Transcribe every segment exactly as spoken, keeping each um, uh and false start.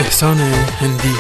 احسان هندی.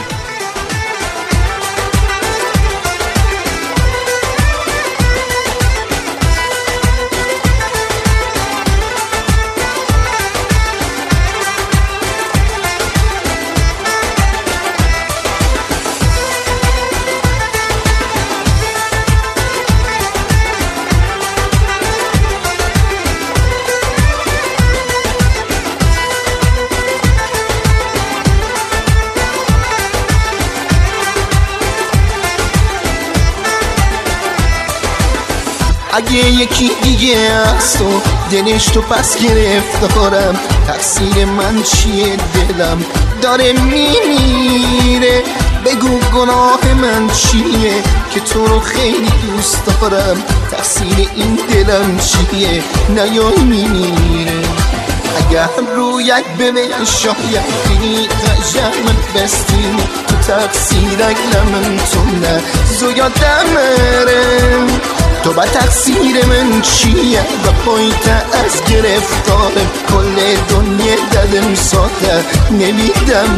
اگه یکی دیگه از تو دلش تو پس گرفتارم، تقصیر من چیه؟ دلم داره میمیره. بگو گناه من چیه که تو رو خیلی دوست دارم، تقصیر این دلم چیه؟ نیای میمیره. اگر رو یک ببین شاید بینی قجم بستیم، تو تقصیرک لمن تو نه زیادم مره. تو با تقصیر من چیه و پایت از گرفتارم، کل دنیا دلم ساته نمیدم.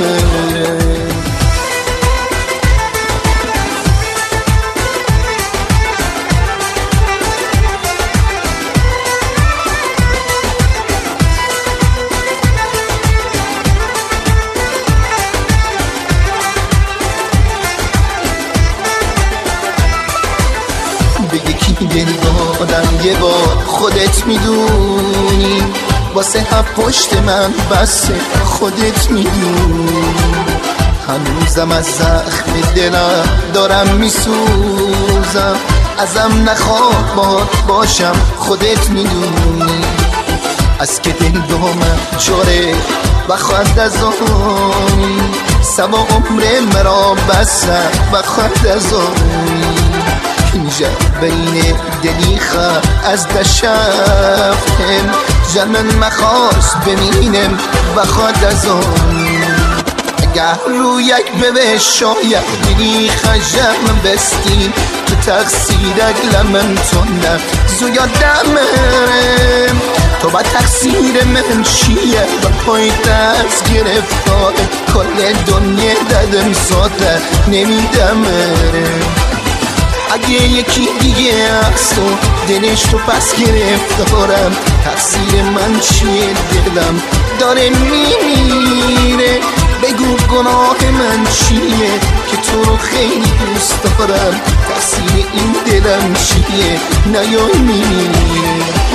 به یکی دل دادم یه بار خودت میدونی، واسه هف پشت من بسه خودت میدونی. هنوزم از زخم دلم دارم میسوزم، ازم نخواد باد باشم خودت میدونی. از که دل دومم جاره و خواهد از آنی، سوا عمر مرا بسه و خواهد از آنی. اینجا بین دلی خواه از دشفتم، جمن مخواست ببینم و خواد از آن. اگر رو یک ببه شاید بینی خجم بستیم، تو تقصیرک لمن تو نه زیادم مرم. تو با تقصیر من چیه و پایت از گرفتارم، کل دنیا دادم ساده نمیدم مرم. اگه یکی دیگه از تو دلش تو پس گرفتارم، تقصیر من چیه؟ دلم داره میمیره. بگو گناه من چیه که تو رو خیلی دوست دارم، تقصیر این دلم چیه؟ نیای میمیره.